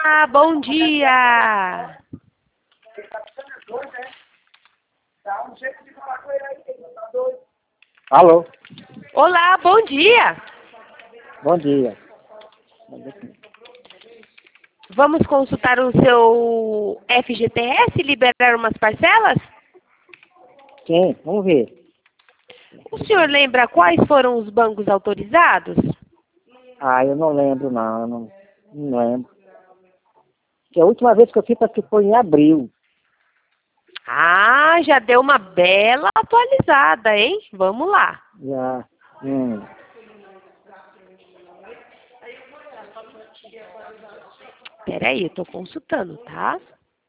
Olá, bom dia. Alô? Olá, bom dia. Bom dia. Vamos consultar o seu FGTS e liberar umas parcelas? Sim, vamos ver. O senhor lembra quais foram os bancos autorizados? Eu não lembro não, eu não lembro. Porque a última vez que eu fiz acho que foi em abril. Ah, já deu uma bela atualizada, hein? Vamos lá. Já. Peraí, eu tô consultando, tá?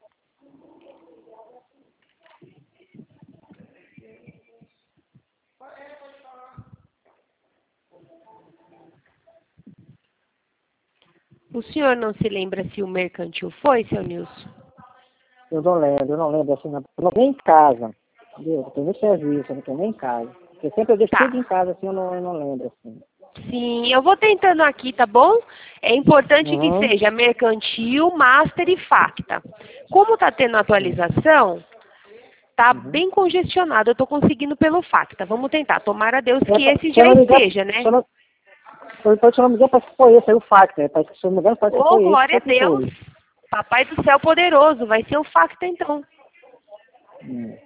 O senhor não se lembra se o mercantil foi, seu Nilson? Eu não lembro assim, não. Eu não tenho nem em casa. Entendeu? Eu tenho nem serviço, eu não tenho nem em casa. Porque sempre eu deixo Tá. tudo em casa, assim, eu não lembro, assim. Sim, eu vou tentando aqui, tá bom? É importante que Uhum. seja mercantil, master e facta. Como tá tendo Sim. atualização, tá Uhum. bem congestionado. Eu tô conseguindo pelo facta. Vamos tentar. Tomara a Deus que esse Se eu já não me engano, esteja, se né? eu não, se eu não me engano, parece que foi esse aí o fax, né? Parece que, se eu não me engano, parece que Ô, foi esse glória a que foi. Deus. Papai do céu poderoso. Vai ser o facta, então. Hum.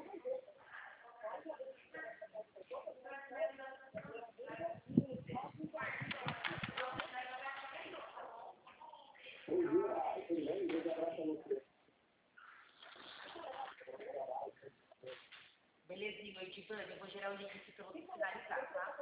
Belezinha, Edivane. Eu vou gerar o link aqui pra você finalizar, tá?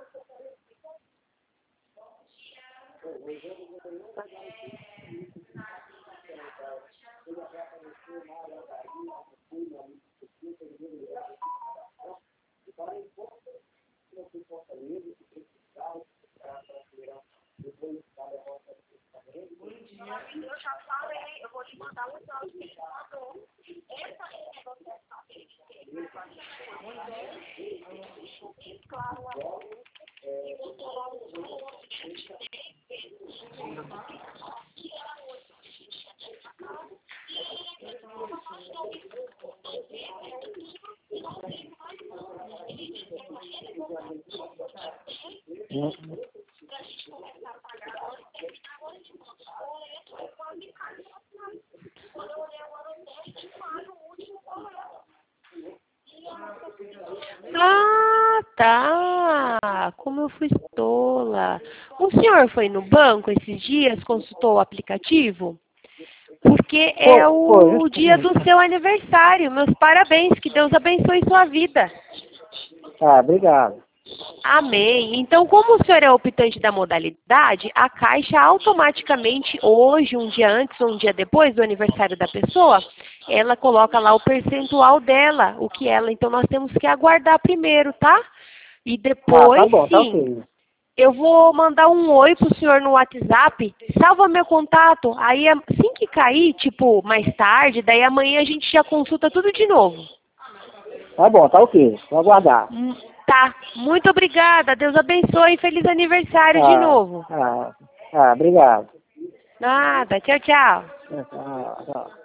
Ah, tá. Como eu fui tola. O senhor foi no banco esses dias, consultou o aplicativo? Porque é Foi o dia do justamente. seu aniversário. Meus parabéns. Que Deus abençoe sua vida. Obrigado. Amém. Então, como o senhor é optante da modalidade, a Caixa automaticamente, hoje, um dia antes ou um dia depois do aniversário da pessoa, ela coloca lá o percentual dela, o que ela. Então, nós temos que aguardar primeiro, tá? E Tá depois, bom, tá sim, ok. eu vou mandar um oi pro senhor no WhatsApp, salva meu contato, aí assim que cair, tipo, mais tarde, daí amanhã a gente já consulta tudo de novo. Tá bom, tá ok. Vou aguardar. Tá, muito obrigada, Deus abençoe e feliz aniversário de Ah, novo. ah, obrigado. Nada, tchau, tchau. Tchau.